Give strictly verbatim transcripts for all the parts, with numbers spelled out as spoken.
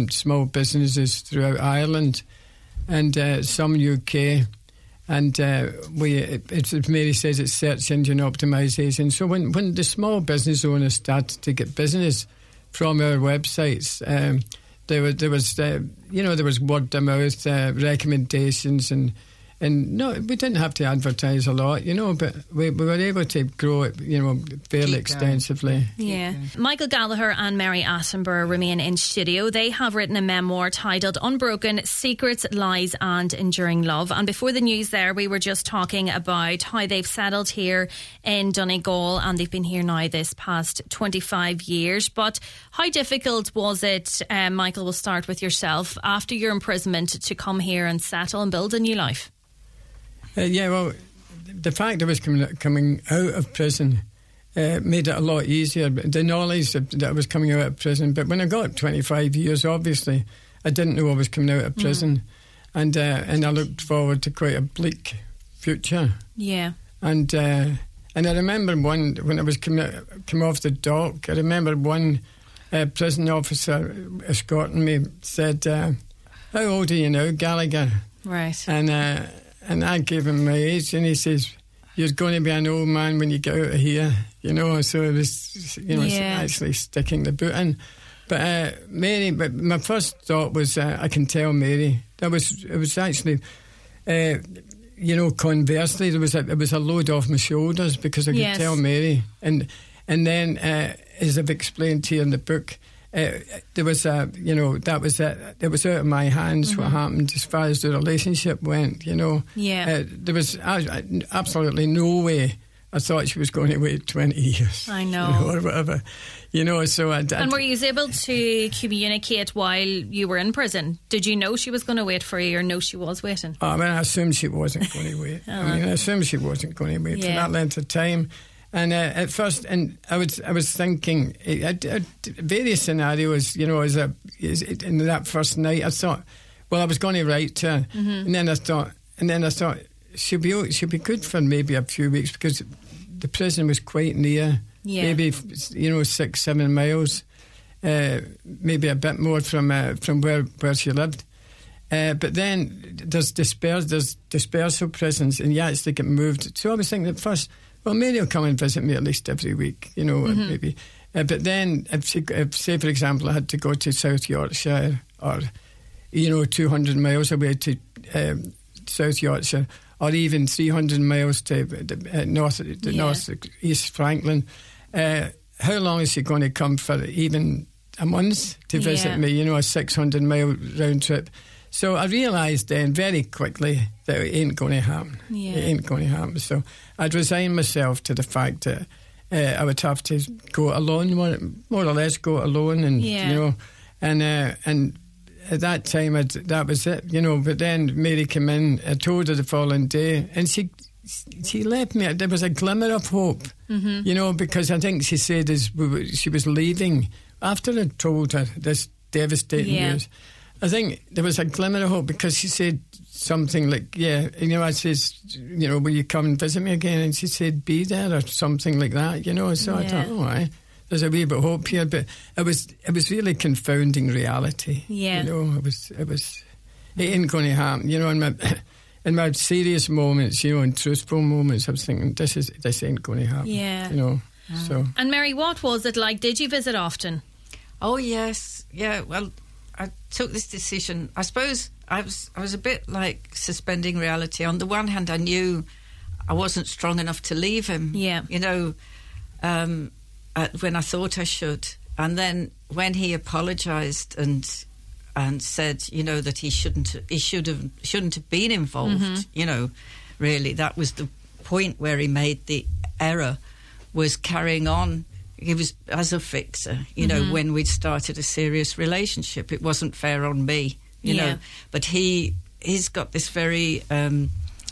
small businesses throughout Ireland and uh, some U K. And uh, we, it, it's, as Mary says, it's search engine optimization. So when, when the small business owners started to get business from our websites, um, there was, there was uh, you know, there was word of mouth uh, recommendations, and and no, we didn't have to advertise a lot, you know, but we, we were able to grow it, you know, fairly extensively. Yeah. Michael Gallagher and Mary Attenborough remain in studio. They have written a memoir titled Unbroken: Secrets, Lies and Enduring Love. And before the news there, we were just talking about how they've settled here in Donegal, and they've been here now this past twenty-five years. But how difficult was it, um, Michael, we'll start with yourself, after your imprisonment to come here and settle and build a new life? Uh, yeah, well, the fact I was coming, coming out of prison uh, made it a lot easier. The knowledge that I was coming out of prison. But when I got twenty-five years, obviously, I didn't know I was coming out of prison. Mm. And uh, and I looked forward to quite a bleak future. Yeah. And uh, and I remember one, when I was coming come off the dock, I remember one uh, prison officer escorting me said, uh, "How old are you now, Gallagher?" Right. And... Uh, And I gave him my age, and he says, "You're going to be an old man when you get out of here," you know. So it was, you know, yeah. actually sticking the boot in. But uh, Mary, but my first thought was, uh, I can tell Mary. That was it was actually, uh, you know, conversely, there was a, it was a load off my shoulders because I could yes. tell Mary, and and then uh, as I've explained to you in the book. Uh, there was a, you know, that was it. It was out of my hands mm-hmm. what happened as far as the relationship went, you know. Yeah. Uh, there was uh, absolutely no way I thought she was going to wait twenty years. I know. You know, or whatever. You know, so I... And were you able to communicate while you were in prison? Did you know she was going to wait for you, or know she was waiting? Oh, I mean, I assumed she wasn't going to wait. uh-huh. I mean, I assumed she wasn't going to wait yeah. for that length of time. And uh, at first, and I was, I was thinking, I, I, various scenarios, you know, as a, as in that first night, I thought, well, I was going to write to her, mm-hmm. and then I thought, and then I thought, she'll be, she'll be good for maybe a few weeks because the prison was quite near, yeah. maybe you know six, seven miles, uh, maybe a bit more from uh, from where where she lived. Uh, but then there's dispersed, there's dispersal prisons, and you actually get moved. So I was thinking at first, well, Mary will come and visit me at least every week, you know, mm-hmm. maybe. Uh, but then, if, she, if, say, for example, I had to go to South Yorkshire or, you know, two hundred miles away to um, South Yorkshire, or even three hundred miles to uh, north, the yeah. north, East Franklin, uh, how long is she going to come for even a month to visit yeah. me, you know, a six hundred mile round trip? So I realised then very quickly that it ain't going to happen. Yeah. It ain't going to happen. So I'd resigned myself to the fact that uh, I would have to go alone, more, more or less go alone, and yeah. you know, and uh, and at that time I'd, that was it, you know. But then Mary came in. I told her the following day, and she she left me. There was a glimmer of hope, mm-hmm. you know, because I think she said as she was leaving after I told her this devastating yeah. news. I think there was a glimmer of hope because she said something like, yeah, you know, I says, you know, will you come and visit me again? And she said, be there or something like that, you know. So yeah. I thought, oh, right, there's a wee bit of hope here. But it was it was really confounding reality. Yeah. You know, it was, it was, it ain't going to happen. You know, in my, in my serious moments, you know, and truthful moments, I was thinking, this is this ain't going to happen. Yeah. You know, oh. so. And Mary, what was it like? Did you visit often? Oh, yes. Yeah, well, I took this decision. I suppose I was I was a bit like suspending reality. On the one hand, I knew I wasn't strong enough to leave him. Yeah, you know, um, uh, when I thought I should, and then when he apologised and and said, you know, that he shouldn't he should have shouldn't have been involved. Mm-hmm. You know, really, that was the point where he made the error, was carrying on. He was as a fixer, you know, mm-hmm. when we'd started a serious relationship. It wasn't fair on me, you yeah. know. But he, he's got this very um,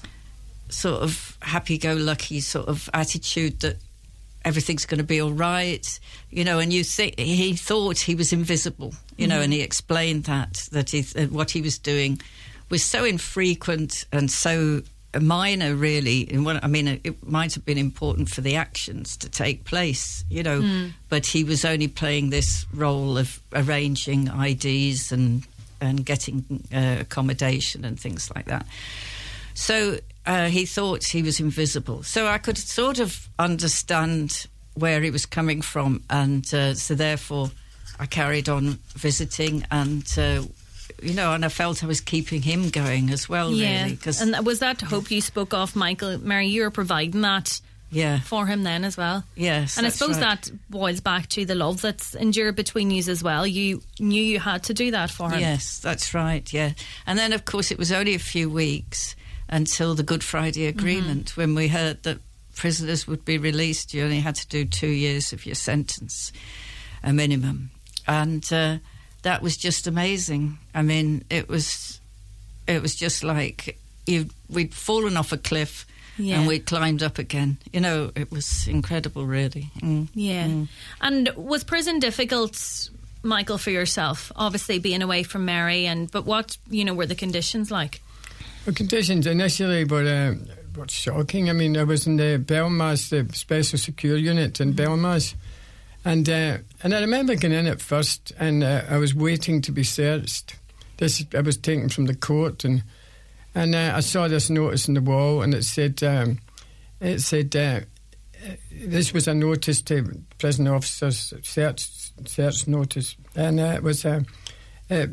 sort of happy-go-lucky sort of attitude that everything's going to be all right, you know, and you think he thought he was invisible, you mm-hmm. know, and he explained that, that he, uh, what he was doing was so infrequent and so minor, really. In what I mean, it might have been important for the actions to take place, you know, mm. but he was only playing this role of arranging I Ds and and getting uh, accommodation and things like that. So uh, he thought he was invisible. So I could sort of understand where he was coming from, and uh, so therefore I carried on visiting, and uh, you know, and I felt I was keeping him going as well. Yeah, really. Cause, and was that hope you spoke of, Michael? Mary, you were providing that. Yeah. For him then as well. Yes, and I that's suppose right. that boils back to the love that's endured between you as well. You knew you had to do that for him. Yes, that's right. Yeah, and then of course it was only a few weeks until the Good Friday Agreement, mm-hmm. when we heard that prisoners would be released. You only had to do two years of your sentence, a minimum, and uh, that was just amazing. I mean, it was it was just like you we'd fallen off a cliff. Yeah. And we climbed up again. You know, it was incredible, really. Mm. Yeah. Mm. And was prison difficult, Michael, for yourself? Obviously, being away from Mary, and but what, you know, were the conditions like? The conditions initially were, uh, were shocking. I mean, I was in the Belmarsh, the Special Secure Unit in mm-hmm. Belmarsh. And, uh, and I remember going in at first, and uh, I was waiting to be searched. This I was taken from the court, and... And uh, I saw this notice on the wall, and it said, um, "It said uh, this was a notice to prison officers, search search notice, and uh, it was uh, uh,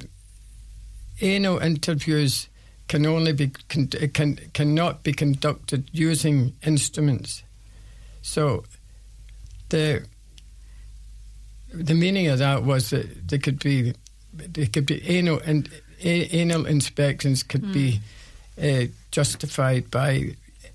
anal interviews can only be con- can cannot be conducted using instruments." So the the meaning of that was that there could be there could be anal and anal inspections could mm. be. Uh, justified by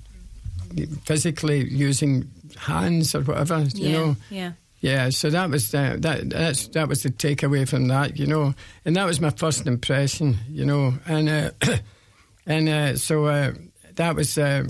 physically using hands or whatever, you yeah, know. Yeah, yeah. So that was uh, that. That's that was the takeaway from that, you know. And that was my first impression, you know. And uh, and uh, so uh, that was uh,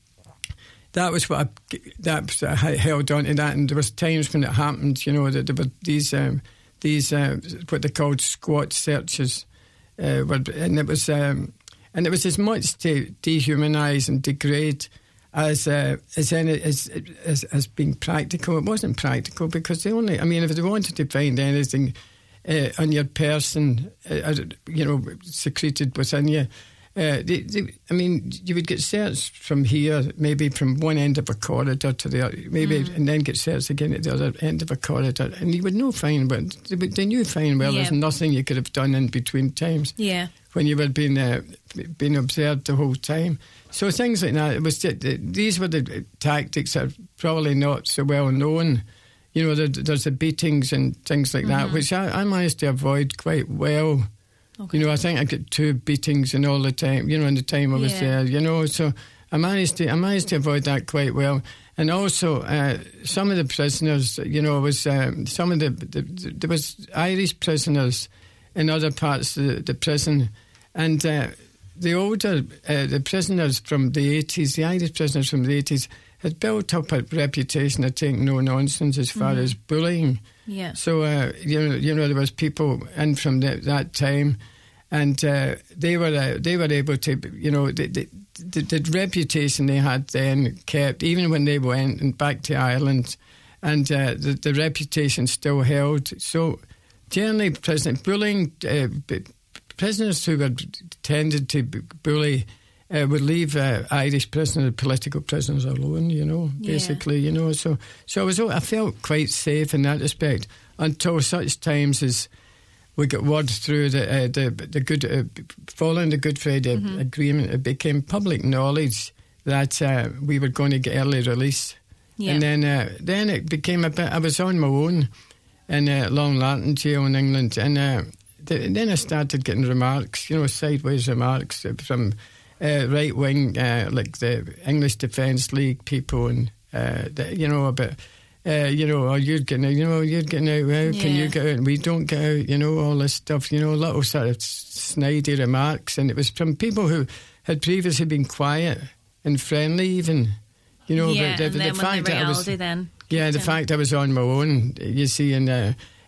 that was what I, that was, I held on to that. And there was times when it happened, you know, that there were these um, these uh, what they called squat searches, uh, and it was. Um, And it was as much to dehumanise and degrade as uh, as, any, as as as being practical. It wasn't practical because they only. I mean, if they wanted to find anything uh, on your person, uh, you know, secreted within you, uh, they, they, I mean, you would get searched from here, maybe from one end of a corridor to the other, maybe, mm. and then get searched again at the other end of a corridor, and you would know fine, but they, they knew fine well. Yeah. There's nothing you could have done in between times. Yeah. When you were being uh, being observed the whole time, so things like that. It was just, these were the tactics that are probably not so well known. You know, there, there's the beatings and things like mm-hmm. that, which I, I managed to avoid quite well. Okay. You know, I think I got two beatings in all the time. You know, in the time I was yeah. there. You know, so I managed to I managed to avoid that quite well. And also, uh, some of the prisoners, you know, was um, some of the, the, the there was Irish prisoners in other parts of the, the prison. And uh, the older, uh, the prisoners from the eighties, the Irish prisoners from the eighties, had built up a reputation of taking no nonsense as far mm. as bullying. Yeah. So, uh, you know, you know, there was people in from the, that time, and uh, they were uh, they were able to, you know, the, the, the, the reputation they had then kept, even when they went and back to Ireland, and uh, the, the reputation still held. So, generally, prison bullying. Uh, Prisoners who were tended to bully uh, would leave uh, Irish prisoners, political prisoners alone, you know, basically, yeah. you know. So so I was I felt quite safe in that respect until such times as we got word through the uh, the, the good uh, following the Good Friday mm-hmm. Agreement. It became public knowledge that uh, we were going to get early release, yeah. and then uh, then it became a bit. I was on my own in uh, Long Lartin jail in England, and. Uh, And then I started getting remarks, you know, sideways remarks from uh, right wing, uh, like the English Defence League people, and uh, the, you know about, uh, you know, oh, you're getting out, you know, you're getting out. How yeah. can you get out? And we don't get out. You know, all this stuff. You know, little sort of snidey remarks, and it was from people who had previously been quiet and friendly, even. You know, yeah, the, and the, then the when fact the that I reality was, then. Yeah, the in. fact I was on my own. You see, and. Uh,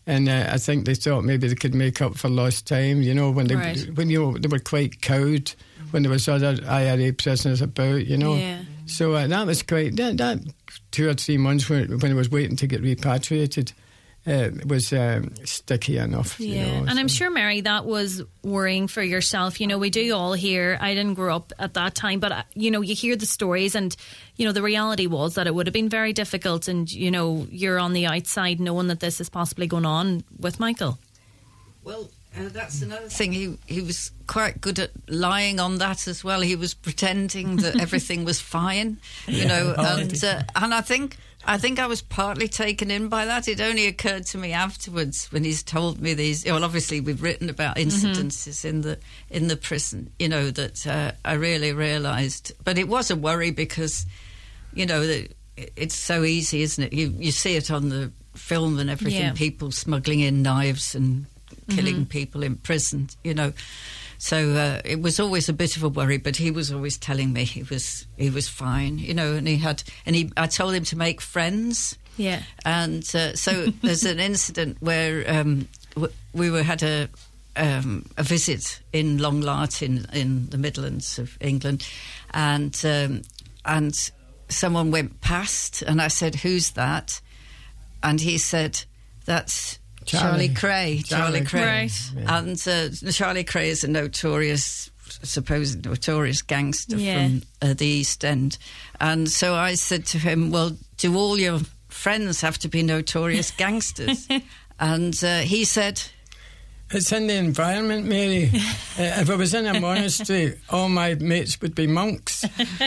And uh, I think they thought maybe they could make up for lost time, you know, when they, right. when you know, they were quite cowed when there was other I R A prisoners about, you know. Yeah. So uh, that was quite, that, that two or three months when, when I was waiting to get repatriated, uh, was um, sticky enough. Yeah, you know, and so. I'm sure, Mary, that was worrying for yourself. You know, we do all hear, I didn't grow up at that time, but, uh, you know, you hear the stories and, you know, the reality was that it would have been very difficult and, you know, you're on the outside knowing that this is possibly going on with Michael. Well, uh, that's another thing. He he was quite good at lying on that as well. He was pretending that everything was fine, you yeah, know, and uh, and I think I think I was partly taken in by that. It only occurred to me afterwards when he's told me these. Well, obviously we've written about incidences mm-hmm. in the in the prison, you know, that uh, I really realised. But it was a worry because, you know, that it's so easy, isn't it? You you see it on the film and everything. Yeah. People smuggling in knives and killing mm-hmm. people in prison, you know. So uh, it was always a bit of a worry, but he was always telling me he was he was fine, you know. And he had, and he I told him to make friends. Yeah. And uh, so there's an incident where um, w- we were had a um, a visit in Longlartin in in the Midlands of England, and um, and someone went past, and I said, "Who's that?" And he said, "That's Charlie, Charlie Cray." Charlie, Charlie Cray. Right. Yeah. And uh, Charlie Cray is a notorious, supposed notorious gangster yeah. from uh, the East End. And so I said to him, well, do all your friends have to be notorious gangsters? And uh, he said, it's in the environment, Mary. uh, if I was in a monastery, all my mates would be monks.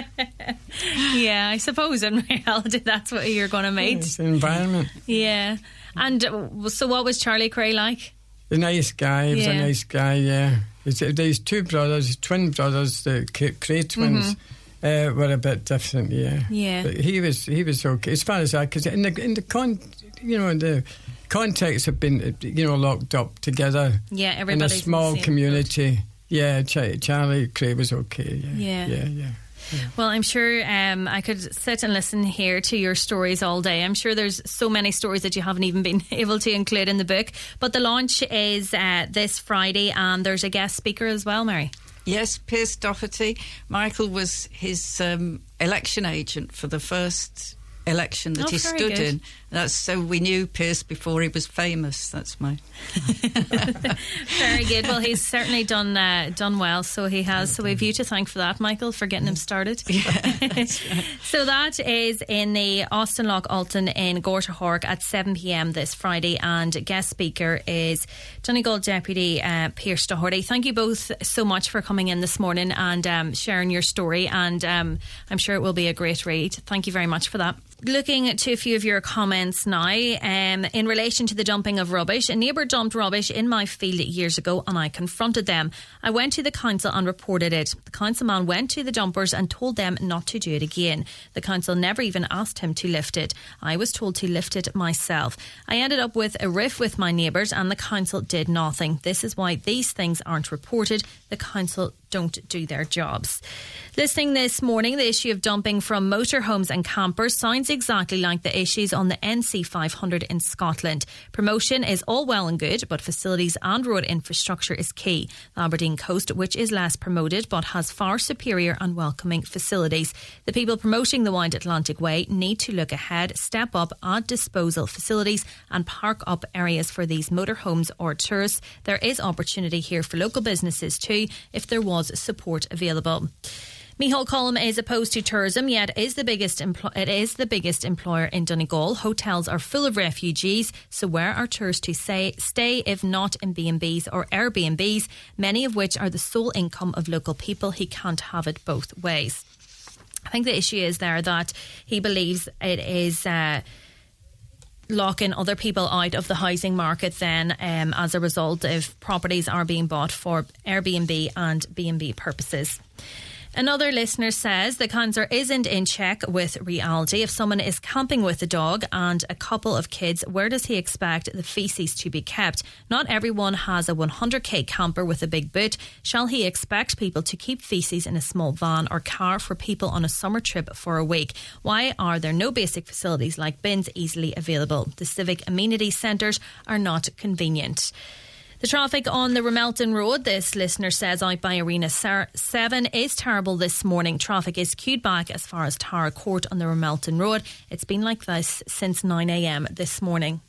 Yeah, I suppose in reality that's what you're going to meet. Yeah, it's the environment. Yeah. And uh, so what was Charlie Cray like? A nice guy. He was yeah. a nice guy, yeah. These two brothers, twin brothers, the Cray twins, mm-hmm. uh, were a bit different, yeah. Yeah. But he was he was okay as far as that, because in the in the con, you know, in the context of being, you know, locked up together. Yeah, everybody's in a small community. Boat. Yeah, Ch- Charlie Cray was okay. Yeah, yeah, yeah. yeah. Yeah. Well, I'm sure um, I could sit and listen here to your stories all day. I'm sure there's so many stories that you haven't even been able to include in the book. But the launch is uh, this Friday, and there's a guest speaker as well, Mary. Yes, Pierce Doherty. Michael was his um, election agent for the first election that oh, he stood good. in. That's so we knew Pierce before he was famous. That's my very good. Well, he's certainly done uh, done well, so he has. So we've you to thank for that, Michael, for getting him started. Yeah, that's right. So that is in the Austin Loch Alton in Gortahork at seven p.m. this Friday, and guest speaker is Donegal Deputy uh, Pierce Doherty. Thank you both so much for coming in this morning and um, sharing your story, and um, I'm sure it will be a great read. Thank you very much for that. Looking to a few of your comments now, um, in relation to the dumping of rubbish. A neighbour dumped rubbish in my field years ago and I confronted them. I went to the council and reported it. The councilman went to the dumpers and told them not to do it again. The council never even asked him to lift it. I was told to lift it myself. I ended up with a riff with my neighbours and the council did nothing. This is why these things aren't reported. The council don't do their jobs. Listening this morning, the issue of dumping from motorhomes and campers sounds exactly like the issues on the N C five hundred in Scotland. Promotion is all well and good, but facilities and road infrastructure is key. The Aberdeen coast, which is less promoted but has far superior and welcoming facilities. The people promoting the Wind Atlantic Way need to look ahead, step up, add disposal facilities and park up areas for these motorhomes or tourists. There is opportunity here for local businesses too, if there was support available. Micheál Cullum is opposed to tourism, yet is the biggest empl- it is the biggest employer in Donegal. Hotels are full of refugees, so where are tourists to say, stay if not in B and B's or Airbnbs, many of which are the sole income of local people? He can't have it both ways. I think the issue is there that he believes it is Uh, locking other people out of the housing market then um, as a result if properties are being bought for Airbnb and B and B purposes. Another listener says the cancer isn't in check with reality. If someone is camping with a dog and a couple of kids, where does he expect the feces to be kept? Not everyone has a one hundred k camper with a big boot. Shall he expect people to keep feces in a small van or car for people on a summer trip for a week? Why are there no basic facilities like bins easily available? The civic amenity centres are not convenient. The traffic on the Ramelton Road, this listener says, out by Arena seven is terrible this morning. Traffic is queued back as far as Tara Court on the Ramelton Road. It's been like this since nine a m this morning.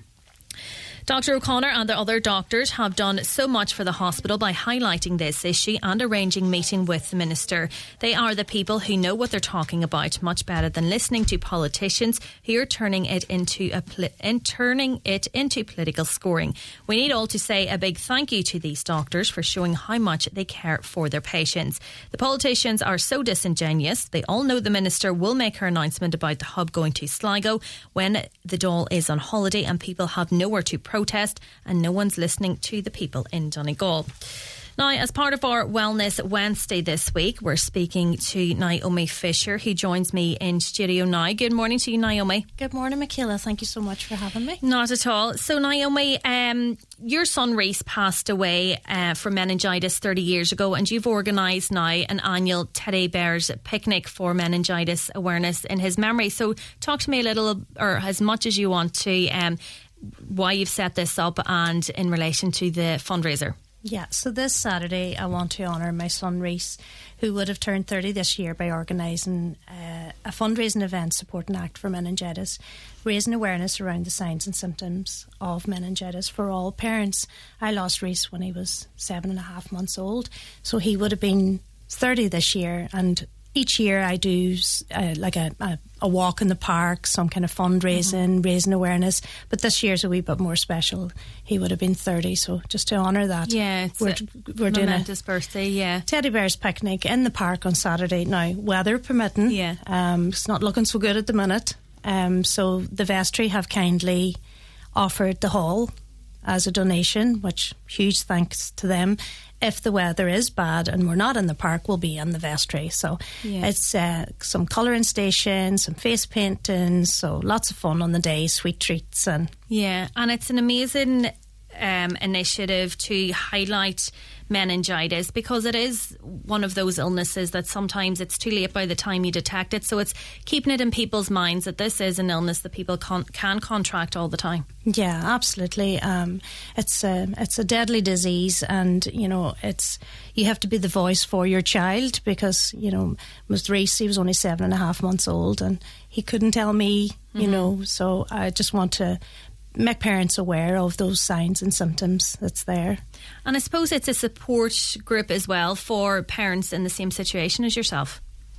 Doctor O'Connor and the other doctors have done so much for the hospital by highlighting this issue and arranging meeting with the Minister. They are the people who know what they're talking about much better than listening to politicians who are turning it into a poli- and turning it into political scoring. We need all to say a big thank you to these doctors for showing how much they care for their patients. The politicians are so disingenuous. They all know the Minister will make her announcement about the hub going to Sligo when the Dáil is on holiday and people have nowhere to protest, and no one's listening to the people in Donegal. Now, as part of our Wellness Wednesday this week, we're speaking to Naomi Fisher, who joins me in studio now. Good morning to you, Naomi. Good morning, Michaela. Thank you so much for having me. Not at all. So, Naomi, um, your son Reese passed away uh, from meningitis thirty years ago, and you've organised now an annual Teddy Bears picnic for meningitis awareness in his memory. So, talk to me a little, or as much as you want to, um, why you've set this up and in relation to the fundraiser. Yeah, so this Saturday I want to honour my son Reese, who would have turned thirty this year, by organising uh, a fundraising event supporting ACT for Meningitis, raising awareness around the signs and symptoms of meningitis for all parents. I lost Reese when he was seven and a half months old, so he would have been thirty this year, and each year I do uh, like a, a, a walk in the park, some kind of fundraising, mm-hmm. raising awareness. But this year's a wee bit more special. He would have been thirty, so just to honour that. Yeah, it's we're, a we're doing momentous a birthday, yeah. Teddy Bears picnic in the park on Saturday. Now, weather permitting, yeah. um, it's not looking so good at the minute. Um, so the vestry have kindly offered the hall as a donation, which huge thanks to them. If the weather is bad and we're not in the park, we'll be in the vestry. So yeah. it's uh, some colouring stations, some face painting, so lots of fun on the day, sweet treats. and Yeah, and it's an amazing um, initiative to highlight meningitis, because it is one of those illnesses that sometimes it's too late by the time you detect it. So it's keeping it in people's minds that this is an illness that people con- can contract all the time. Yeah, absolutely. Um, it's a it's a deadly disease, and you know it's you have to be the voice for your child, because you know with Reese, he was only seven and a half months old, and he couldn't tell me. You mm-hmm. know, so I just want to make parents aware of those signs and symptoms that's there. And I suppose it's a support group as well for parents in the same situation as yourself.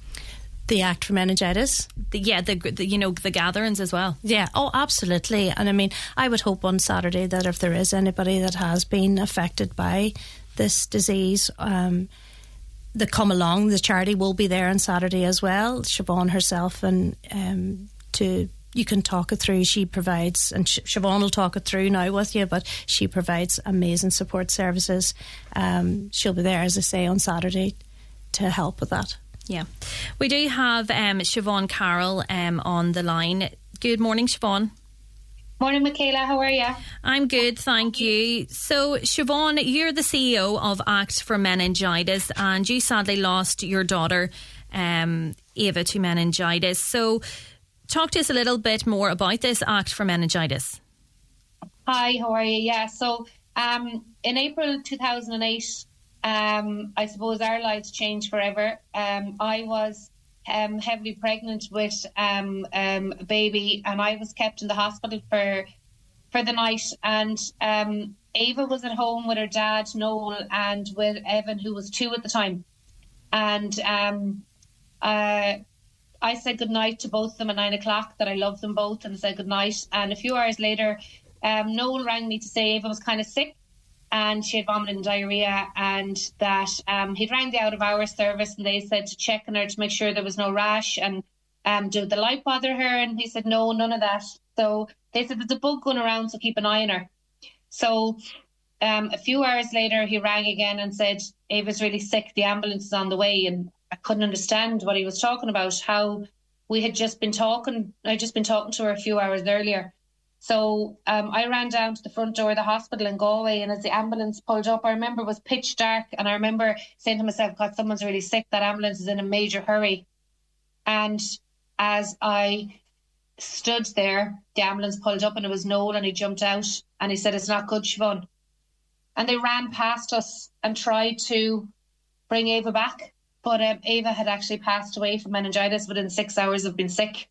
The ACT for Meningitis? The, yeah, the, the you know, the gatherings as well. Yeah, oh, absolutely. And I mean, I would hope on Saturday that if there is anybody that has been affected by this disease, um, that come along, the charity will be there on Saturday as well. Siobhan herself, and um, to you can talk it through. She provides, and Siobhan will talk it through now with you, but she provides amazing support services. Um, she'll be there, as I say, on Saturday to help with that. Yeah. We do have um, Siobhan Carroll um, on the line. Good morning, Siobhan. Morning, Michaela. How are you? I'm good, thank you. So, Siobhan, you're the C E O of ACT for Meningitis, and you sadly lost your daughter, um, Ava, to meningitis. So, talk to us a little bit more about this ACT for Meningitis. Hi, how are you? Yeah, so um, in April two thousand eight, um, I suppose our lives changed forever. Um, I was um, heavily pregnant with um, um, a baby, and I was kept in the hospital for for the night. And um, Ava was at home with her dad, Noel, and with Evan, who was two at the time. And um, uh, I said goodnight to both of them at nine o'clock, that I loved them both, and said goodnight. And a few hours later, um, Noel rang me to say Ava was kind of sick and she had vomited and diarrhoea, and that um, he'd rang the out of hours service and they said to check on her to make sure there was no rash, and um, did the light bother her? And he said, no, none of that. So they said, there's a bug going around, so keep an eye on her. So um, a few hours later, he rang again and said, Ava's really sick, the ambulance is on the way. And I couldn't understand what he was talking about, how we had just been talking, I'd just been talking to her a few hours earlier. So um, I ran down to the front door of the hospital in Galway, and as the ambulance pulled up, I remember it was pitch dark, and I remember saying to myself, God, someone's really sick, that ambulance is in a major hurry. And as I stood there, the ambulance pulled up, and it was Noel, and he jumped out, and he said, it's not good, Siobhan. And they ran past us and tried to bring Ava back, but um, Ava had actually passed away from meningitis within six hours of being sick.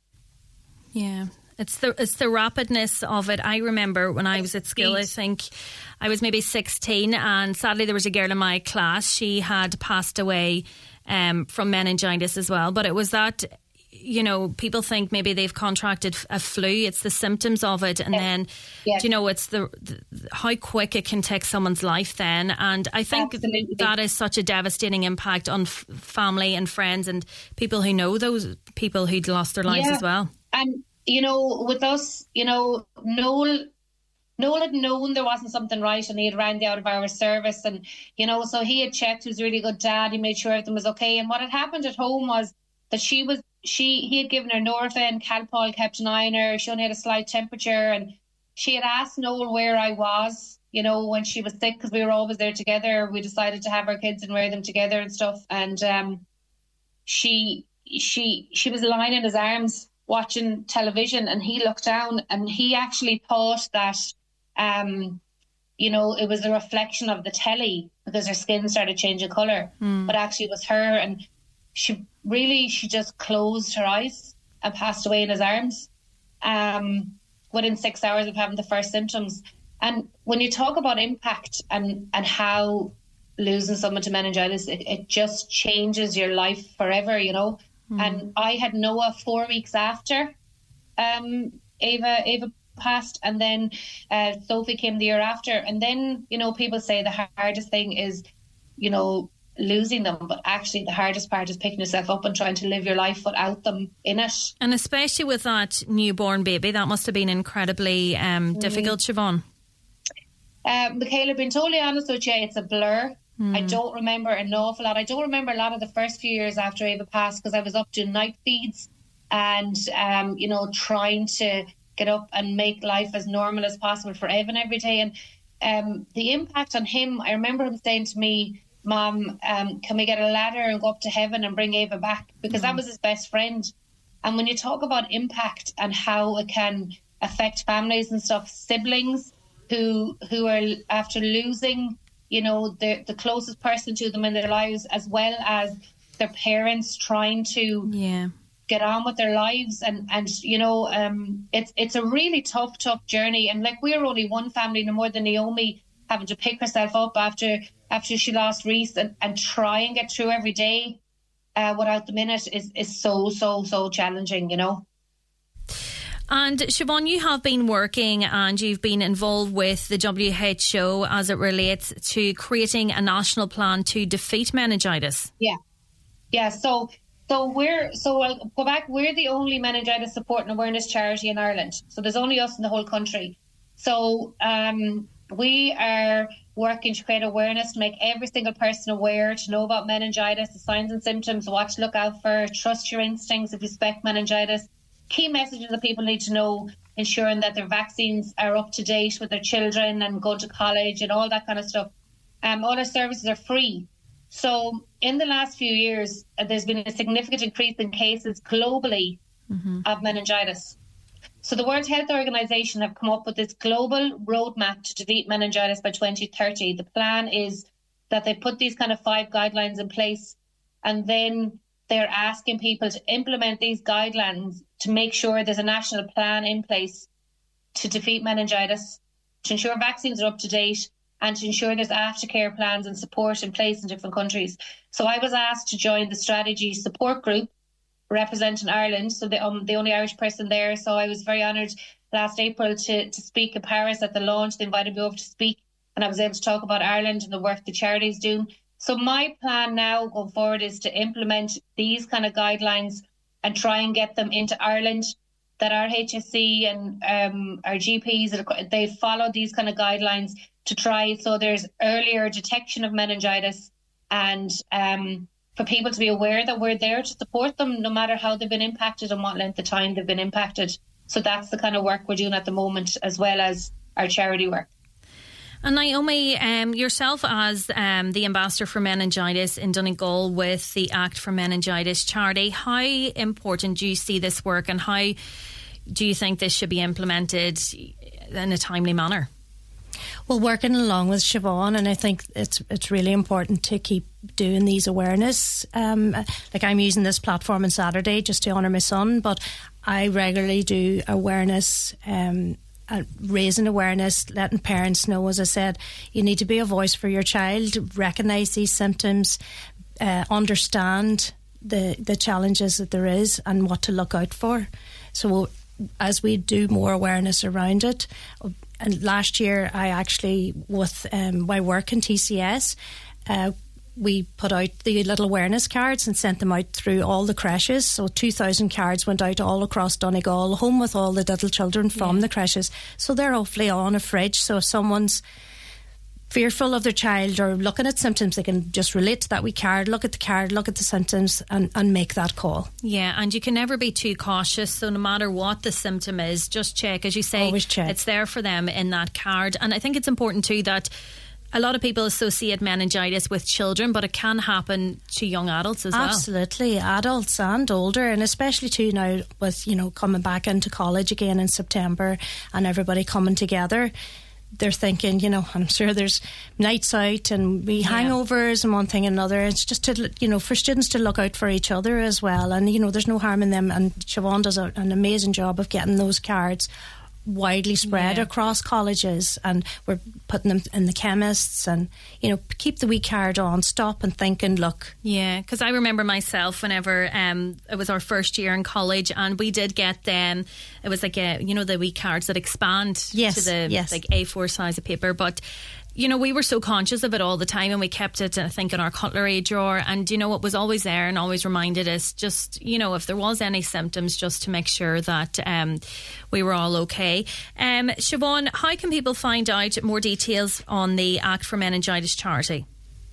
Yeah. It's the it's the rapidness of it. I remember when I was at school, I think I was maybe sixteen, and sadly there was a girl in my class. She had passed away um, from meningitis as well. But it was that, you know, people think maybe they've contracted a flu. It's the symptoms of it, and yes. then yes. you know, it's the, the how quick it can take someone's life then. And I think Absolutely. that is such a devastating impact on f- family and friends and people who know those people who'd lost their lives yeah. as well. And you know, with us, you know, Noel, Noel had known there wasn't something right, and he had rang the out of hours service, and you know, so he had checked. He was a really good dad. He made sure everything was okay. And what had happened at home was that she was, she, he had given her Nurofen, Calpol, kept an eye on her. She only had a slight temperature, and she had asked Noel where I was, you know, when she was sick, because we were always there together. We decided to have our kids and rear them together and stuff. And um, she, she, she was lying in his arms, watching television, and he looked down, and he actually thought that um you know, it was a reflection of the telly because her skin started changing colour, mm. but actually it was her, and she really she just closed her eyes and passed away in his arms um within six hours of having the first symptoms. And when you talk about impact and and how losing someone to meningitis, it, it just changes your life forever, you know. Mm. And I had Noah four weeks after um, Ava Ava passed, and then uh, Sophie came the year after. And then, you know, people say the hardest thing is, you know, losing them, but actually the hardest part is picking yourself up and trying to live your life without them in it. And especially with that newborn baby, that must have been incredibly um, difficult, mm. Siobhan. Uh, Michaela, being totally honest with you, it's a blur. Mm. I don't remember an awful lot. I don't remember a lot of the first few years after Ava passed, because I was up doing night feeds and, um, you know, trying to get up and make life as normal as possible for Evan every day. And um, the impact on him, I remember him saying to me, Mom, um, can we get a ladder and go up to heaven and bring Ava back? Because mm. that was his best friend. And when you talk about impact and how it can affect families and stuff, siblings who who are after losing, you know, the the closest person to them in their lives, as well as their parents trying to yeah. get on with their lives. And, and you know, um, it's it's a really tough, tough journey. And like, we're only one family, no more than Naomi having to pick herself up after after she lost Reese and, and try and get through every day uh, without the minute is, is so, so, so challenging, you know. And Siobhan, you have been working and you've been involved with the W H O as it relates to creating a national plan to defeat meningitis. Yeah, yeah. So, so we're so I'll go back. We're the only meningitis support and awareness charity in Ireland. So there's only us in the whole country. So um, we are working to create awareness, to make every single person aware, to know about meningitis, the signs and symptoms, what to look out for, trust your instincts if you suspect meningitis. Key messages that people need to know, ensuring that their vaccines are up to date with their children and going to college and all that kind of stuff. Um, all our services are free. So in the last few years, uh, there's been a significant increase in cases globally mm-hmm. of meningitis. So the World Health Organization have come up with this global roadmap to defeat meningitis by twenty thirty. The plan is that they put these kind of five guidelines in place, and then they're asking people to implement these guidelines to make sure there's a national plan in place to defeat meningitis, to ensure vaccines are up to date, and to ensure there's aftercare plans and support in place in different countries. So I was asked to join the strategy support group representing Ireland, so the, um, the only Irish person there. So I was very honoured last April to, to speak in Paris at the launch. They invited me over to speak, and I was able to talk about Ireland and the work the charity is doing. So my plan now going forward is to implement these kind of guidelines and try and get them into Ireland, that our H S C and um, our G Ps, they follow these kind of guidelines to try, so there's earlier detection of meningitis and um, for people to be aware that we're there to support them no matter how they've been impacted and what length of time they've been impacted. So that's the kind of work we're doing at the moment, as well as our charity work. And Naomi, um, yourself as um, the ambassador for meningitis in Donegal with the Act for Meningitis charity, how important do you see this work, and how do you think this should be implemented in a timely manner? Well, working along with Siobhan, and I think it's it's really important to keep doing these awareness. Um, like I'm using this platform on Saturday just to honour my son, but I regularly do awareness, um, uh, raising awareness, letting parents know, as I said, you need to be a voice for your child, recognise these symptoms, uh, understand the the challenges that there is and what to look out for. So as we do more awareness around it, and last year I actually, with um, my work in T C S, uh, we put out the little awareness cards and sent them out through all the creches. So two thousand cards went out all across Donegal, home with all the little children from yeah. the creches. So they're hopefully on a fridge. So if someone's fearful of their child or looking at symptoms, they can just relate to that wee card, look at the card, look at the symptoms and, and make that call. Yeah, and you can never be too cautious. So no matter what the symptom is, just check. As you say, always check. It's there for them in that card. And I think it's important too that a lot of people associate meningitis with children, but it can happen to young adults as Absolutely, well. Absolutely, adults and older, and especially too now with, you know, coming back into college again in September and everybody coming together. They're thinking, you know, I'm sure there's nights out and we yeah. hangovers and one thing and another. It's just to, you know, for students to look out for each other as well. And, you know, there's no harm in them. And Siobhan does a, an amazing job of getting those cards widely spread yeah. across colleges, and we're putting them in the chemists, and, you know, keep the wee card on, stop and think and look. Yeah, because I remember myself whenever um, it was our first year in college, and we did get them, it was like a, you know, the wee cards that expand yes, to the yes. like A four size of paper, but you know, we were so conscious of it all the time, and we kept it, I think, in our cutlery drawer. And, you know, it was always there and always reminded us just, you know, if there was any symptoms, just to make sure that um, we were all okay. Um, Siobhan, how can people find out more details on the Act for Meningitis charity?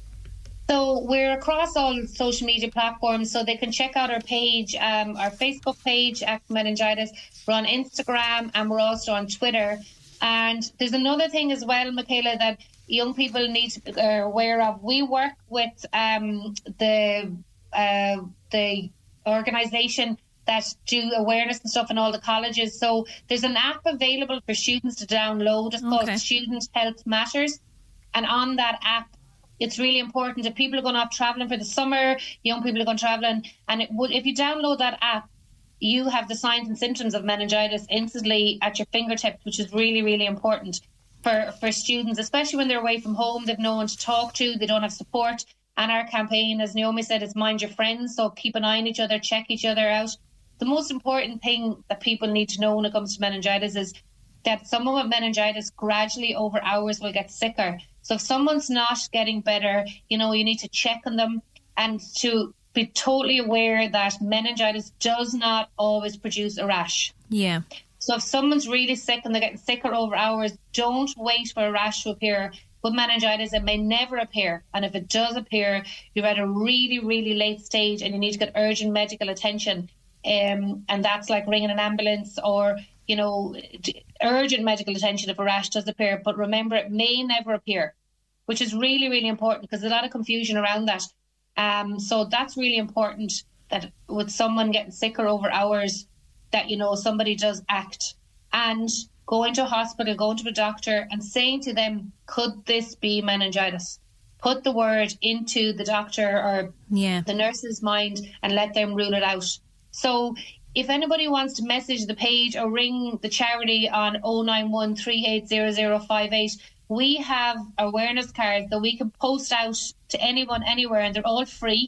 So we're across all social media platforms, so they can check out our page, um, our Facebook page, Act for Meningitis. We're on Instagram, and we're also on Twitter. And there's another thing as well, Michaela, that young people need to be aware of. We work with um, the uh, the organisation that do awareness and stuff in all the colleges. So there's an app available for students to download. It's called okay. Student Health Matters. And on that app, it's really important if people are going off travelling for the summer, young people are going travelling, and it would, if you download that app, you have the signs and symptoms of meningitis instantly at your fingertips, which is really, really important for, for students, especially when they're away from home. They've no one to talk to, they don't have support. And our campaign, as Naomi said, is Mind Your Friends. So keep an eye on each other, check each other out. The most important thing that people need to know when it comes to meningitis is that someone with meningitis gradually over hours will get sicker. So if someone's not getting better, you know, you need to check on them and to be totally aware that meningitis does not always produce a rash. Yeah. So if someone's really sick and they're getting sicker over hours, don't wait for a rash to appear. With meningitis, it may never appear. And if it does appear, you're at a really, really late stage and you need to get urgent medical attention. Um, and that's like ringing an ambulance or, you know, urgent medical attention if a rash does appear. But remember, it may never appear, which is really, really important because there's a lot of confusion around that. Um, so that's really important, that with someone getting sicker over hours, that, you know, somebody does act. And going to a hospital, going to a doctor and saying to them, could this be meningitis? Put the word into the doctor or yeah. the nurse's mind and let them rule it out. So if anybody wants to message the page or ring the charity on oh nine one, three eight zero zero five eight, we have awareness cards that we can post out to anyone, anywhere, and they're all free.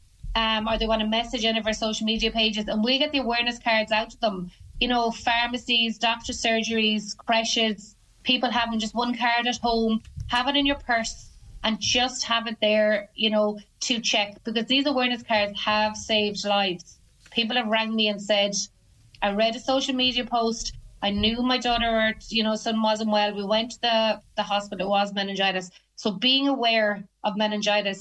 Um, or they want to message any of our social media pages, and we get the awareness cards out to them. You know, pharmacies, doctor surgeries, creches, people having just one card at home, have it in your purse and just have it there, you know, to check. Because these awareness cards have saved lives. People have rang me and said, I read a social media post, I knew my daughter or, you know, son wasn't well. We went to the, the hospital, it was meningitis. So being aware of meningitis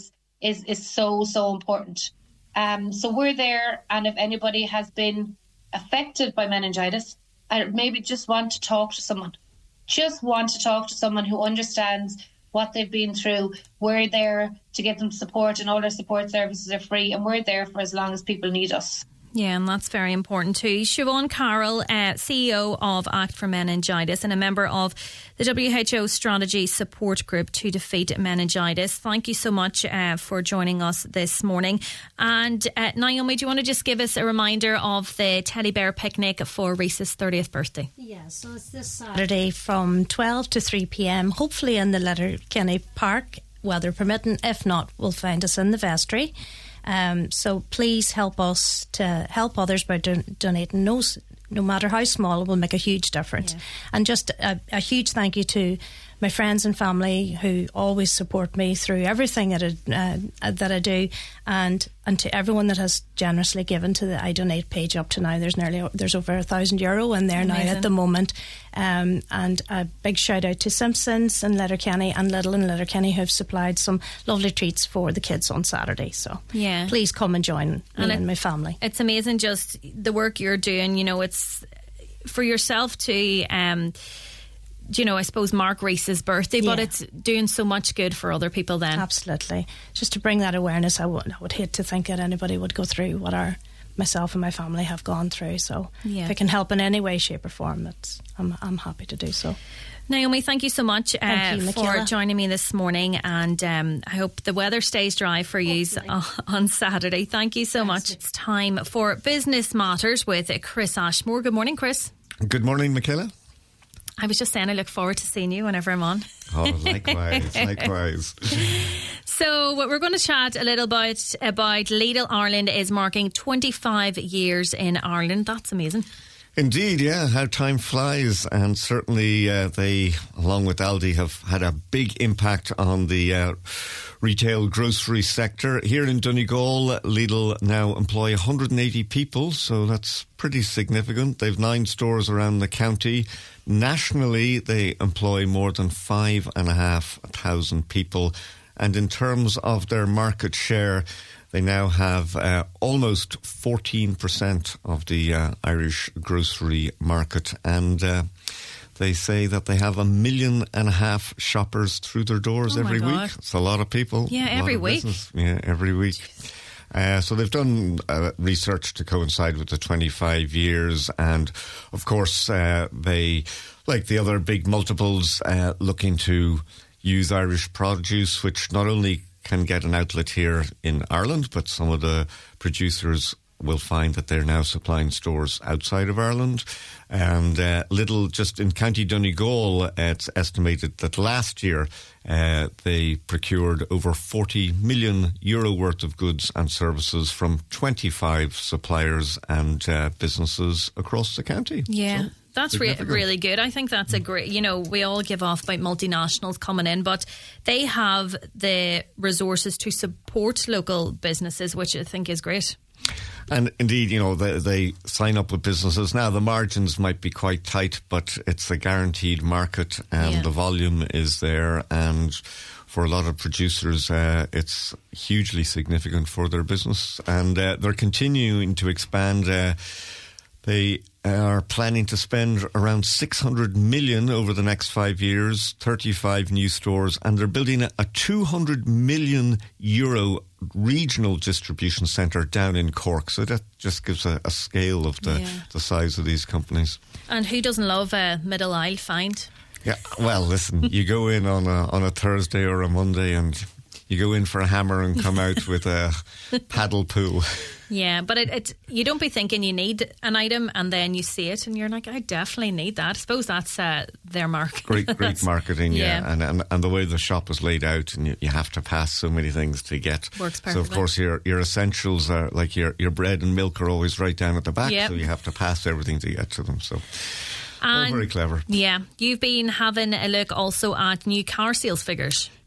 is, is so, so important. Um, so we're there, and if anybody has been affected by meningitis, I maybe just want to talk to someone, just want to talk to someone who understands what they've been through. We're there to give them support, and all our support services are free, and we're there for as long as people need us. Yeah, and that's very important too. Siobhan Carroll, uh, C E O of Act for Meningitis and a member of the W H O Strategy Support Group to Defeat Meningitis. Thank you so much uh, for joining us this morning. And uh, Naomi, do you want to just give us a reminder of the Teddy Bear Picnic for Reese's thirtieth birthday? Yeah, so it's this Saturday from twelve to three p.m, hopefully in the Letterkenny Park, weather permitting. If not, we'll find us in the vestry. Um, so please help us to help others by don- donating. No, no matter how small, it will make a huge difference. Yeah. And just a, a huge thank you to my friends and family who always support me through everything that I, uh, that I do, and and to everyone that has generously given to the I Donate page up to now. There's nearly there's over a thousand euro in there Amazing. Now at the moment, um, and a big shout out to Simpsons and Letterkenny and Little and Letterkenny who have supplied some lovely treats for the kids on Saturday. So yeah, please come and join me and, it, and my family. It's amazing, just the work you're doing. You know, it's for yourself to. Um, you know, I suppose Mark Reese's birthday, but yeah. it's doing so much good for other people then. Absolutely. Just to bring that awareness, I would, I would hate to think that anybody would go through what our myself and my family have gone through. So yeah. if I can help in any way, shape or form, it's, I'm, I'm happy to do so. Naomi, thank you so much uh, you, for joining me this morning, and um, I hope the weather stays dry for you on Saturday. Thank you so yes. much. It's time for Business Matters with Chris Ashmore. Good morning, Chris. Good morning, Michaela. I was just saying I look forward to seeing you whenever I'm on. Oh, likewise, likewise. So we're going to chat a little bit about Lidl Ireland is marking twenty-five years in Ireland. That's amazing. Indeed, yeah, how time flies, and certainly uh, they, along with Aldi, have had a big impact on the uh, retail grocery sector. Here in Donegal, Lidl now employ one hundred eighty people, so that's pretty significant. They've nine stores around the county. Nationally, they employ more than five and a half thousand people, and in terms of their market share, they now have uh, almost fourteen percent of the uh, Irish grocery market, and uh, they say that they have a million and a half shoppers through their doors oh every God. week. It's a lot of people. Yeah, every week. Business. Yeah, every week. Uh, so they've done uh, research to coincide with the twenty-five years, and of course uh, they, like the other big multiples, uh, looking to use Irish produce, which not only can get an outlet here in Ireland, but some of the producers will find that they're now supplying stores outside of Ireland. And uh, Lidl, just in County Donegal, uh, it's estimated that last year uh, they procured over forty million euro worth of goods and services from twenty-five suppliers and uh, businesses across the county. Yeah. So, that's re- really good. I think that's a great, you know, we all give off about multinationals coming in, but they have the resources to support local businesses, which I think is great. And indeed, you know, they, they sign up with businesses. Now, the margins might be quite tight, but it's a guaranteed market, and yeah. the volume is there. And for a lot of producers, uh, it's hugely significant for their business. And uh, they're continuing to expand. Uh, they are planning to spend around six hundred million over the next five years, thirty-five new stores, and they're building a, a two hundred million euro regional distribution centre down in Cork. So that just gives a, a scale of the, yeah. the size of these companies. And who doesn't love a middle aisle find? Yeah, well, listen, you go in on a, on a Thursday or a Monday and you go in for a hammer and come out with a paddle pool. Yeah, but it, it you don't be thinking you need an item and then you see it and you're like, I definitely need that. I suppose that's uh, their mark. Great, great marketing, yeah. yeah. And, and and the way the shop is laid out, and you, you have to pass so many things to get. Works perfectly. So, of course, your your essentials are like your, your bread and milk are always right down at the back, yep. so you have to pass everything to get to them. So, and, all very clever. Yeah. You've been having a look also at new car sales figures.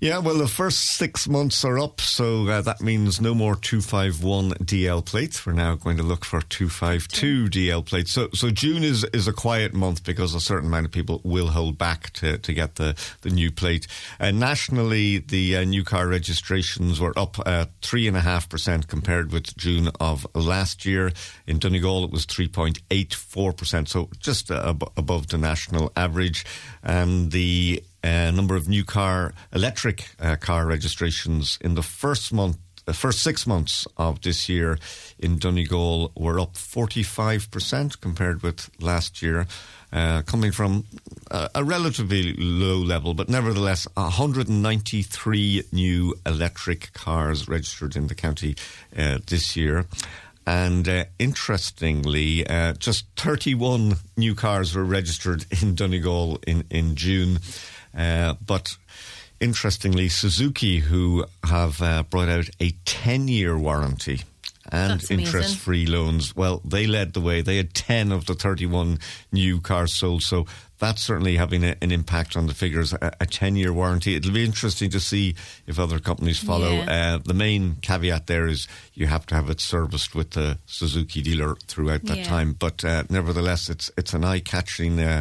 Yeah, well, the first six months are up, so uh, that means no more two fifty-one D L plates. We're now going to look for two fifty-two D L plates. So so June is, is a quiet month because a certain amount of people will hold back to, to get the, the new plate. Uh, nationally, the uh, new car registrations were up uh, three point five percent compared with June of last year. In Donegal, it was three point eight four percent, so just uh, ab- above the national average. And the uh, number of new car, electric uh, car registrations in the first month, the first six months of this year in Donegal were up forty-five percent compared with last year, uh, coming from a, a relatively low level, but nevertheless one hundred ninety-three new electric cars registered in the county uh, this year. And uh, interestingly, uh, just thirty-one new cars were registered in Donegal in, in June. Uh, but interestingly, Suzuki, who have uh, brought out a ten-year warranty and interest-free loans, well, they led the way. They had ten of the thirty-one new cars sold. So that's certainly having a, an impact on the figures, a, a ten-year warranty. It'll be interesting to see if other companies follow. Yeah. Uh, the main caveat there is you have to have it serviced with the Suzuki dealer throughout that yeah. time. But uh, nevertheless, it's it's an eye-catching uh,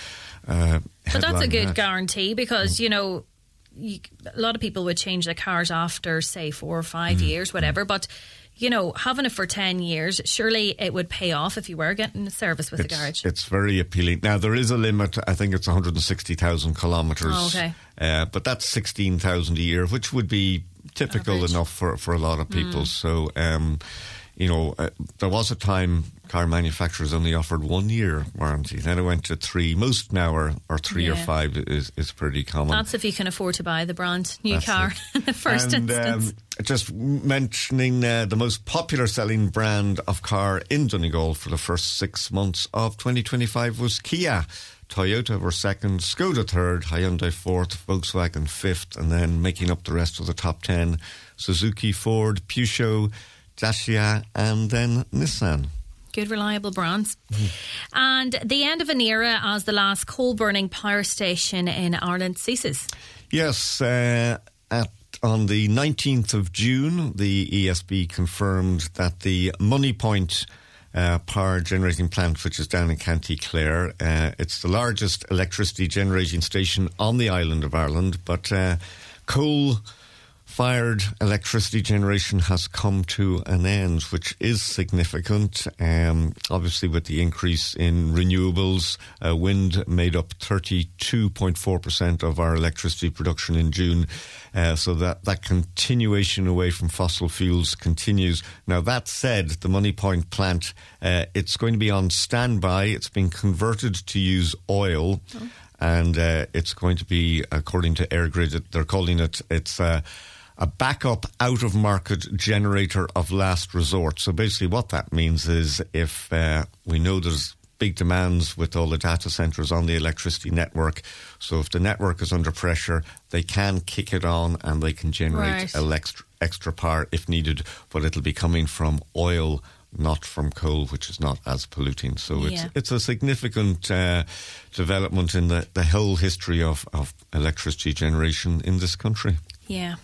uh, But that's a good hat. guarantee because, mm. you know, you, a lot of people would change their cars after, say, four or five mm. years, whatever. But you know, having it for ten years, surely it would pay off if you were getting a service with it's, the garage. It's very appealing. Now, there is a limit. I think it's one hundred sixty thousand kilometres. Oh, okay. Uh, but that's sixteen thousand a year, which would be typical Average. enough for, for a lot of people. Mm. So, um, you know, uh, there was a time car manufacturers only offered one year warranty. Then it went to three. Most now are, are three yeah. or five is, is pretty common. That's if you can afford to buy the brand new That's car in the first and, instance. Um, just mentioning uh, the most popular selling brand of car in Donegal for the first six months of twenty twenty-five was Kia. Toyota were second, Skoda third, Hyundai fourth, Volkswagen fifth, and then making up the rest of the top ten, Suzuki, Ford, Peugeot, Dacia, and then Nissan. Good, reliable brands. Mm. And the end of an era as the last coal-burning power station in Ireland ceases. Yes, uh, at on the nineteenth of June, the E S B confirmed that the Moneypoint uh, power generating plant, which is down in County Clare, uh, it's the largest electricity generating station on the island of Ireland, but uh, coal fired electricity generation has come to an end, which is significant. Um, obviously, with the increase in renewables, uh, wind made up thirty-two point four percent of our electricity production in June. Uh, so that, that continuation away from fossil fuels continues. Now, that said, the Moneypoint plant, uh, it's going to be on standby. It's been converted to use oil. Oh. And uh, it's going to be, according to EirGrid, they're calling it, it's uh, a backup out-of-market generator of last resort. So basically what that means is if uh, we know there's big demands with all the data centres on the electricity network, so if the network is under pressure, they can kick it on and they can generate right. extra, extra power if needed, but it'll be coming from oil, not from coal, which is not as polluting. So yeah. it's it's a significant uh, development in the, the whole history of, of electricity generation in this country. Yeah.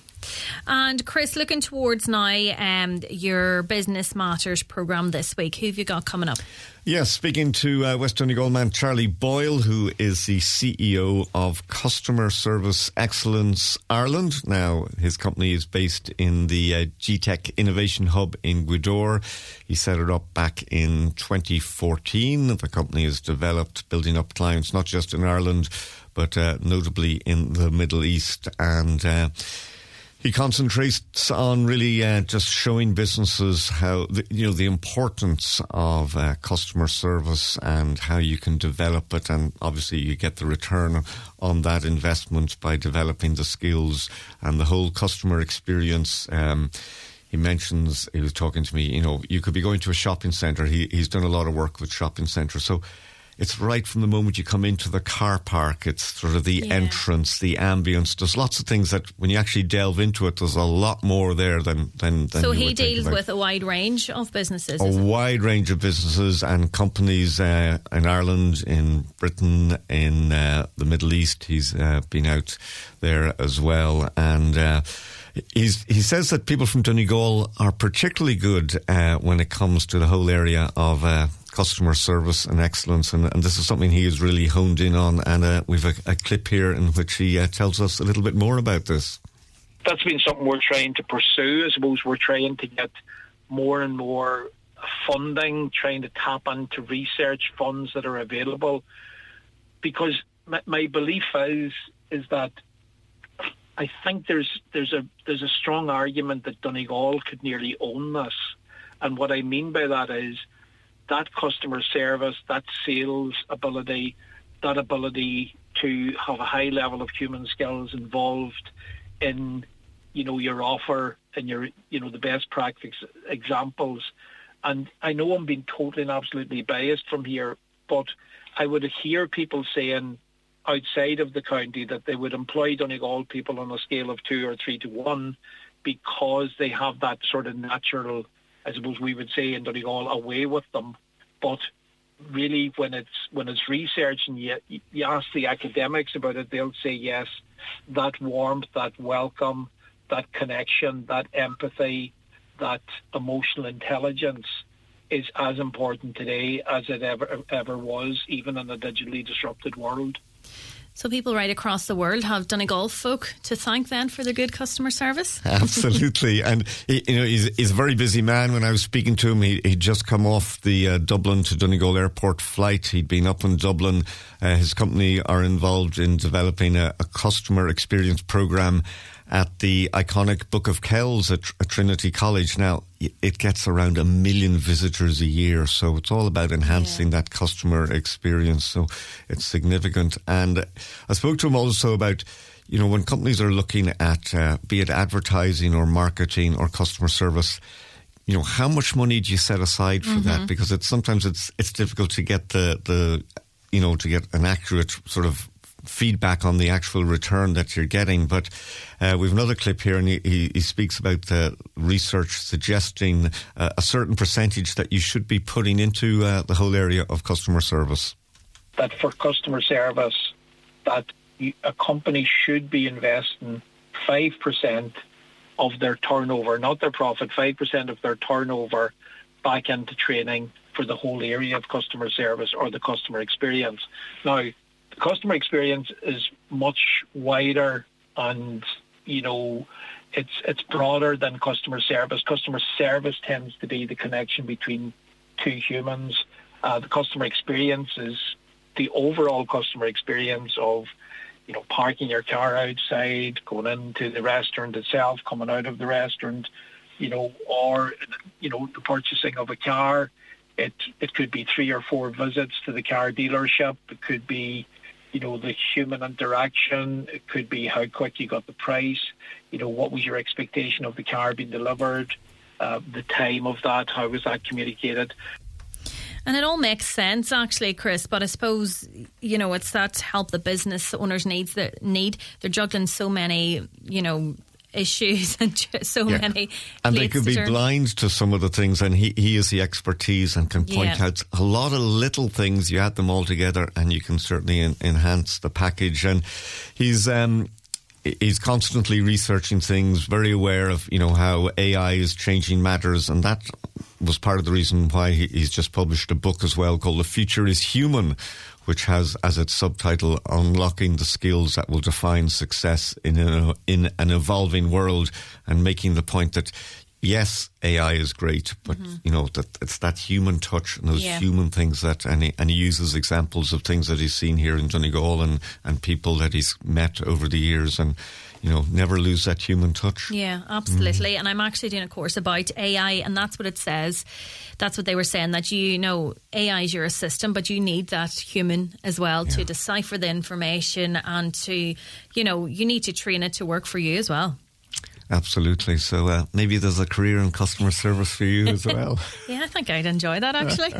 And Chris, looking towards now, um, your Business Matters programme this week, who have you got coming up? Yes, speaking to uh, West Donegal man Charlie Boyle, who is the C E O of Customer Service Excellence Ireland. Now, his company is based in the uh, G Tech Innovation Hub in Gweedore. He set it up back in twenty fourteen. The company has developed, building up clients not just in Ireland, but uh, notably in the Middle East. And uh, he concentrates on really uh, just showing businesses how, the, you know, the importance of uh, customer service and how you can develop it. And obviously you get the return on that investment by developing the skills and the whole customer experience. Um, he mentions, he was talking to me, you know, you could be going to a shopping centre. He, he's done a lot of work with shopping centres. So it's right from the moment you come into the car park. It's sort of the yeah. entrance, the ambience. There's lots of things that when you actually delve into it, there's a lot more there than than, than so you he would think deals about. with a wide range of businesses. A wide range of businesses and companies uh, in Ireland, in Britain, in uh, the Middle East. He's uh, been out there as well, and uh, he's, he says that people from Donegal are particularly good uh, when it comes to the whole area of uh, customer service and excellence, and, and this is something he has really honed in on, and uh, we've a, a clip here in which he uh, tells us a little bit more about this. That's been something we're trying to pursue. I suppose we're trying to get more and more funding, trying to tap into research funds that are available, because my, my belief is is that I think there's there's a there's a strong argument that Donegal could nearly own this, and what I mean by that is that customer service, that sales ability, that ability to have a high level of human skills involved in, you know, your offer and your, you know, the best practice examples. And I know I'm being totally and absolutely biased from here, but I would hear people saying outside of the county that they would employ Donegal people on a scale of two or three to one because they have that sort of natural, I suppose we would say in Donegal, away with them. But really, when it's when it's research and you, you ask the academics about it, they'll say yes, that warmth, that welcome, that connection, that empathy, that emotional intelligence is as important today as it ever ever was, even in a digitally disrupted world. So people right across the world have Donegal folk to thank then for their good customer service? Absolutely. And he, you know, he's, he's a very busy man. When I was speaking to him, he, he'd just come off the uh, Dublin to Donegal airport flight. He'd been up in Dublin. Uh, his company are involved in developing a, a customer experience program at the iconic Book of Kells at, at Trinity College. Now, it gets around a million visitors a year, so it's all about enhancing yeah. that customer experience. So it's significant. And I spoke to him also about, you know, when companies are looking at, uh, be it advertising or marketing or customer service, you know, how much money do you set aside for mm-hmm. that? Because it's sometimes it's it's difficult to get the, the, you know, to get an accurate sort of feedback on the actual return that you're getting. But uh, we have another clip here, and he, he, he speaks about the research suggesting uh, a certain percentage that you should be putting into uh, the whole area of customer service. That for customer service, that you, a company should be investing five percent of their turnover, not their profit, five percent of their turnover back into training for the whole area of customer service or the customer experience. Now, the customer experience is much wider, and you know, it's it's broader than customer service. Customer service tends to be the connection between two humans. Uh, the customer experience is the overall customer experience of, you know, parking your car outside, going into the restaurant itself, coming out of the restaurant, you know, or you know, the purchasing of a car. It it could be three or four visits to the car dealership. It could be, you know, the human interaction. It could be how quick you got the price. You know, what was your expectation of the car being delivered? Uh, the time of that, how was that communicated? And it all makes sense, actually, Chris. But I suppose, you know, it's that help the business owners needs that need. They're juggling so many, you know, issues and so yeah. many and they could be turn. blind to some of the things, and he, he has the expertise and can point yeah. out a lot of little things. You add them all together and you can certainly en- enhance the package. And he's um he's constantly researching things, very aware of, you know, how A I is changing matters, and that was part of the reason why he, he's just published a book as well called The Future is Human, which has as its subtitle Unlocking the Skills That Will Define Success in, a, in an Evolving World, and making the point that yes, A I is great, but mm-hmm. you know, that it's that human touch and those yeah. human things that, and he, and he uses examples of things that he's seen here in Donegal and, and people that he's met over the years, and you know, never lose that human touch. Yeah, absolutely. Mm. And I'm actually doing a course about A I, and that's what it says. That's what they were saying, that, you know, A I is your assistant, but you need that human as well yeah. to decipher the information and to, you know, you need to train it to work for you as well. Absolutely. So uh, maybe there's a career in customer service for you as well. Yeah, I think I'd enjoy that, actually.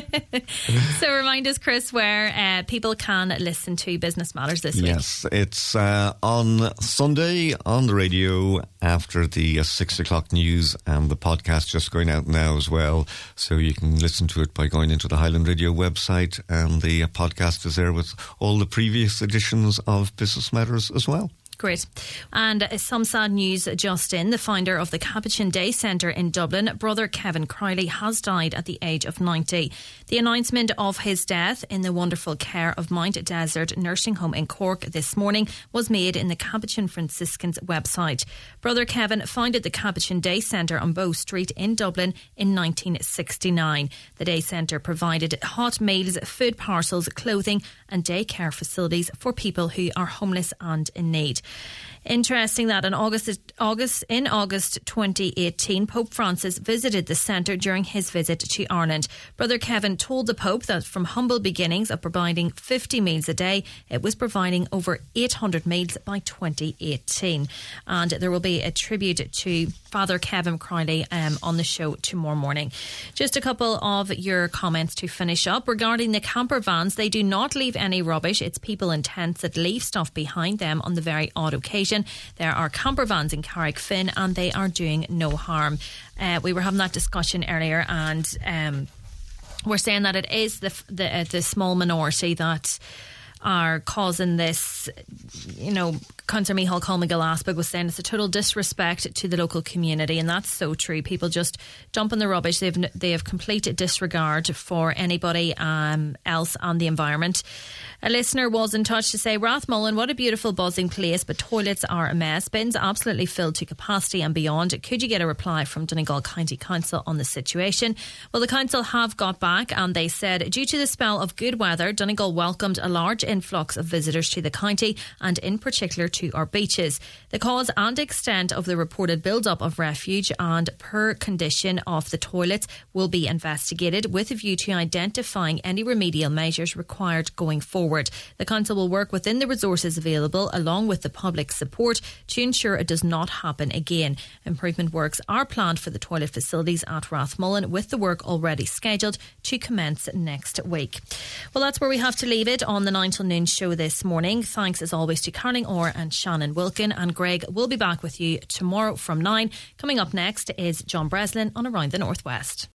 So remind us, Chris, where uh, people can listen to Business Matters this week. Yes, it's uh, on Sunday on the radio after the uh, six o'clock news, and the podcast just going out now as well. So you can listen to it by going into the Highland Radio website, and the uh, podcast is there with all the previous editions of Business Matters as well. Great. And uh, some sad news just in. The founder of the Capuchin Day Centre in Dublin, Brother Kevin Crowley, has died at the age of ninety. The announcement of his death in the wonderful care of Mount Desert Nursing Home in Cork this morning was made in the Capuchin Franciscans website. Brother Kevin founded the Capuchin Day Centre on Bow Street in Dublin in nineteen sixty-nine. The day centre provided hot meals, food parcels, clothing and daycare facilities for people who are homeless and in need. Interesting that in August, August in August twenty eighteen, Pope Francis visited the centre during his visit to Ireland. Brother Kevin told the Pope that from humble beginnings of providing fifty meals a day, it was providing over eight hundred meals by twenty eighteen. And there will be a tribute to Father Kevin Crowley um, on the show tomorrow morning. Just a couple of your comments to finish up. Regarding the camper vans, they do not leave any rubbish. It's people in tents that leave stuff behind them on the very odd occasion. There are camper vans in Carrickfinn and they are doing no harm. Uh, we were having that discussion earlier, and um, we're saying that it is the the, uh, the small minority that are causing this. You know, Councillor Micheál Colm-McGill-Aspig was saying it's a total disrespect to the local community, and that's so true. People just dump in the rubbish. They've they have complete disregard for anybody um, else and the environment. A listener was in touch to say, Rathmullen, what a beautiful buzzing place, but toilets are a mess. Bins absolutely filled to capacity and beyond. Could you get a reply from Donegal County Council on the situation? Well, the council have got back, and they said, due to the spell of good weather, Donegal welcomed a large influx of visitors to the county, and in particular to our beaches. The cause and extent of the reported build-up of refuge and poor condition of the toilets will be investigated with a view to identifying any remedial measures required going forward. The council will work within the resources available along with the public support to ensure it does not happen again. Improvement works are planned for the toilet facilities at Rathmullen, with the work already scheduled to commence next week. Well, that's where we have to leave it on the nine till noon show this morning. Thanks as always to Caroline Orr and Shannon Wilkin, and Greg will be back with you tomorrow from nine. Coming up next is John Breslin on Around the Northwest.